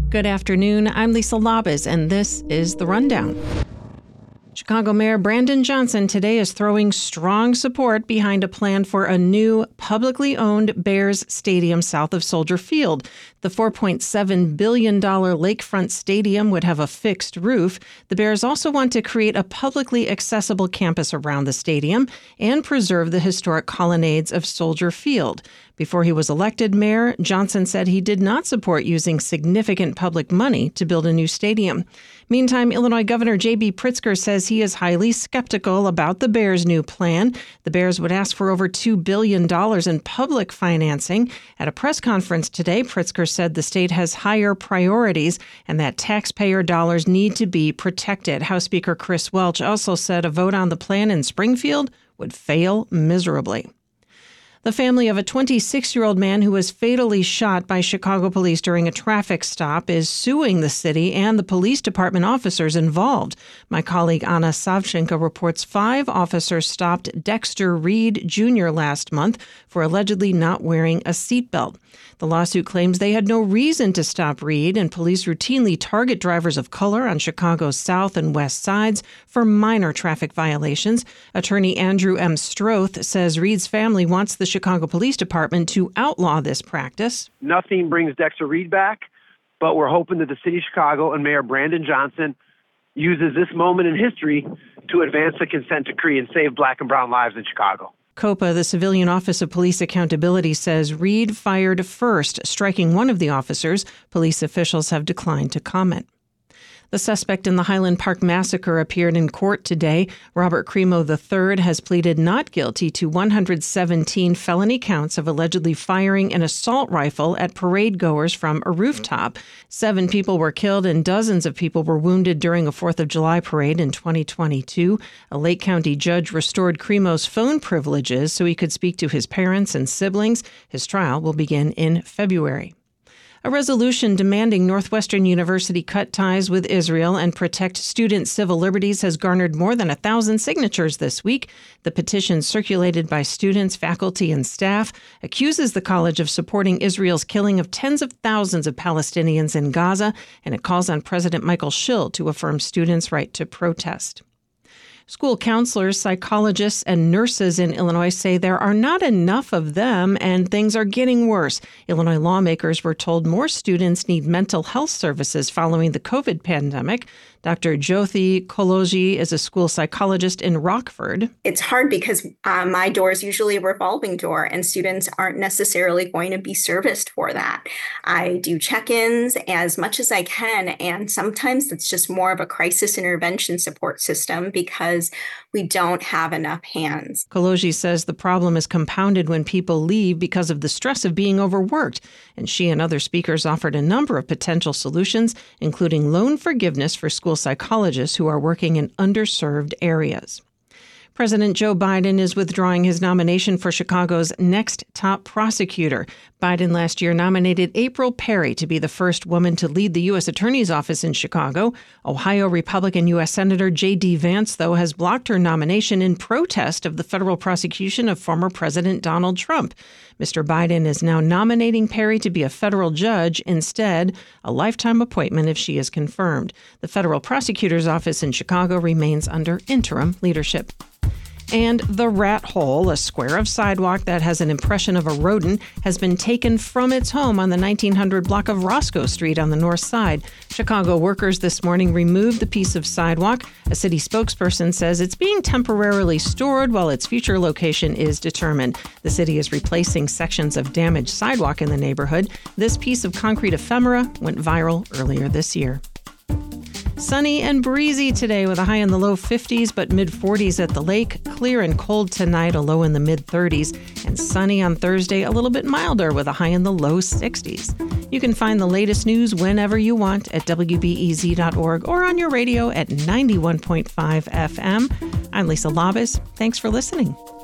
Good afternoon. I'm Lisa Labas, and this is The Rundown. Chicago Mayor Brandon Johnson today is throwing strong support behind a plan for a new publicly owned Bears stadium south of Soldier Field. The $4.7 billion lakefront stadium would have a fixed roof. The Bears also want to create a publicly accessible campus around the stadium and preserve the historic colonnades of Soldier Field. Before he was elected mayor, Johnson said he did not support using significant public money to build a new stadium. Meantime, Illinois Governor J.B. Pritzker says he is highly skeptical about the Bears' new plan. The Bears would ask for over $2 billion in public financing. At a press conference today, Pritzker said the state has higher priorities and that taxpayer dollars need to be protected. House Speaker Chris Welch also said a vote on the plan in Springfield would fail miserably. The family of a 26-year-old man who was fatally shot by Chicago police during a traffic stop is suing the city and the police department officers involved. My colleague Anna Savchenko reports 5 officers stopped Dexter Reed Jr. last month for allegedly not wearing a seatbelt. The lawsuit claims they had no reason to stop Reed, and police routinely target drivers of color on Chicago's south and west sides for minor traffic violations. Attorney Andrew M. Stroth says Reed's family wants the Chicago Police Department to outlaw this practice. Nothing brings Dexter Reed back, but we're hoping that the city of Chicago and Mayor Brandon Johnson uses this moment in history to advance the consent decree and save black and brown lives in Chicago. COPA, the Civilian Office of Police Accountability, says Reed fired first, striking one of the officers. Police officials have declined to comment. The suspect in the Highland Park massacre appeared in court today. Robert Crimo III has pleaded not guilty to 117 felony counts of allegedly firing an assault rifle at parade goers from a rooftop. 7 people were killed and dozens of people were wounded during a 4th of July parade in 2022. A Lake County judge restored Crimo's phone privileges so he could speak to his parents and siblings. His trial will begin in February. A resolution demanding Northwestern University cut ties with Israel and protect student civil liberties has garnered more than 1,000 signatures this week. The petition, circulated by students, faculty, and staff, accuses the college of supporting Israel's killing of tens of thousands of Palestinians in Gaza, and it calls on President Michael Schill to affirm students' right to protest. School counselors, psychologists, and nurses in Illinois say there are not enough of them and things are getting worse. Illinois lawmakers were told more students need mental health services following the COVID pandemic. Dr. Jyothi Koloji is a school psychologist in Rockford. It's hard because my door is usually a revolving door and students aren't necessarily going to be serviced for that. I do check-ins as much as I can, and sometimes it's just more of a crisis intervention support system because we don't have enough hands. Koloji says the problem is compounded when people leave because of the stress of being overworked, and she and other speakers offered a number of potential solutions, including loan forgiveness for school psychologists who are working in underserved areas. President Joe Biden is withdrawing his nomination for Chicago's next top prosecutor. Biden last year nominated April Perry to be the first woman to lead the U.S. Attorney's Office in Chicago. Ohio Republican U.S. Senator J.D. Vance, though, has blocked her nomination in protest of the federal prosecution of former President Donald Trump. Mr. Biden is now nominating Perry to be a federal judge, instead a lifetime appointment if she is confirmed. The federal prosecutor's office in Chicago remains under interim leadership. And the Rat Hole, a square of sidewalk that has an impression of a rodent, has been taken from its home on the 1900 block of Roscoe Street on the north side. Chicago workers this morning removed the piece of sidewalk. A city spokesperson says it's being temporarily stored while its future location is determined. The city is replacing sections of damaged sidewalk in the neighborhood. This piece of concrete ephemera went viral earlier this year. Sunny and breezy today with a high in the low 50s, but mid-40s at the lake. Clear and cold tonight, a low in the mid-30s. And sunny on Thursday, a little bit milder with a high in the low 60s. You can find the latest news whenever you want at WBEZ.org or on your radio at 91.5 FM. I'm Lisa Labas. Thanks for listening.